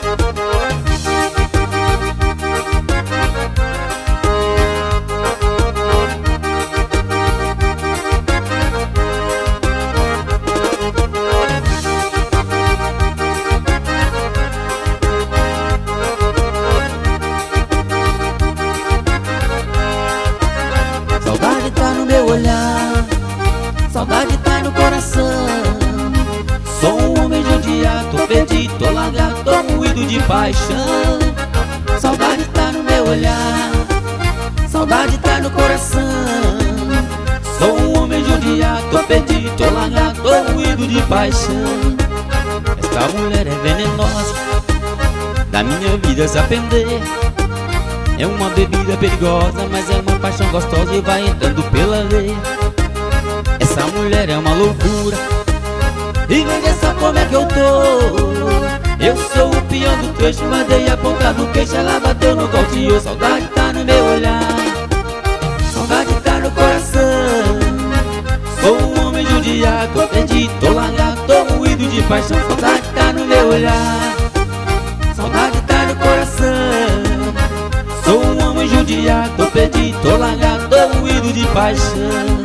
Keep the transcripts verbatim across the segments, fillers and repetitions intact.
Saudade tá no meu olhar, saudade tá no coração. Sou um homem judiado, tô perdido, tô largado, tô moído de paixão. Saudade tá no meu olhar, saudade tá no coração. Sou um homem judiado, tô perdido, tô largado, tô moído de paixão. Esta mulher é venenosa, da minha vida se aprender. É uma bebida perigosa, mas é uma paixão gostosa e vai entrando pela veia. Essa mulher é uma loucura, e veja só como é que eu tô. Eu sou o peão do trecho, mandei a ponta do queixo, ela bateu no goltinho. Saudade tá no meu olhar, saudade tá no coração. Sou um homem judiado, tô perdido, tô largado, tô moído de paixão. Saudade tá no meu olhar, saudade tá no coração. Sou um homem judiado, tô perdido, tô largado, tô moído de paixão.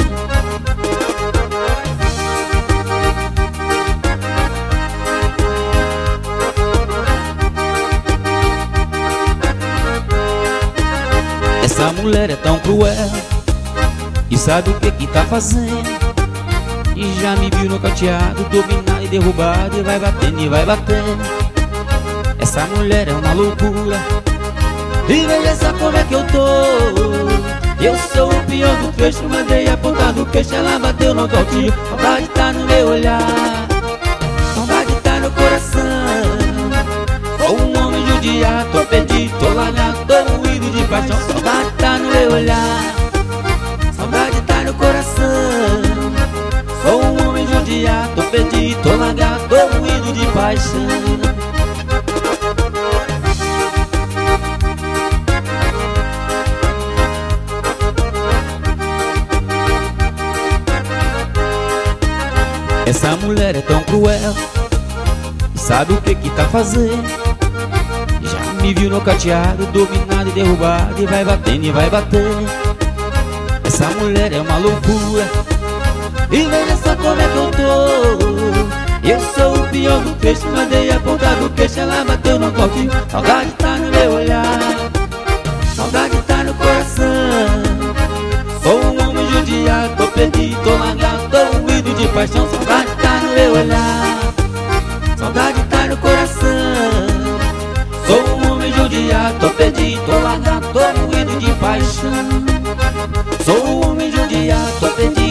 Essa mulher é tão cruel e sabe o que que tá fazendo. E já me viu nocauteado, dominado e derrubado, e vai batendo e vai batendo. Essa mulher é uma loucura, e veja só como é que eu tô. Eu sou o peão do trecho, mandei a ponta do queixo, ela bateu no goltinho. Saudade tá no meu olhar, saudade tá no coração. Sou um homem judiado, tô perdido, tô largado, tô moído de paixão. Saudade tá no meu olhar, saudade tá no coração. Sou um homem judiado, tô perdido, tô largado, tô moído de paixão. Essa mulher é tão cruel e sabe o que que tá fazendo. Já me viu nocauteado, dominado e derrubado, e vai batendo e vai batendo. Essa mulher é uma loucura, e veja só como é que eu tô. Eu sou o peão do trecho, mandei a ponta do queixo, ela bateu no golfinho. Saudade tá no meu olhar, saudade tá no coração. Sou um homem judiado, tô perdido, tô largado, tô moído de paixão. Saudade tá no meu olhar, saudade tá no coração. Sou um homem judiado, tô perdido, tô largado, tô moído de paixão. Sou um homem judiado, tô perdido.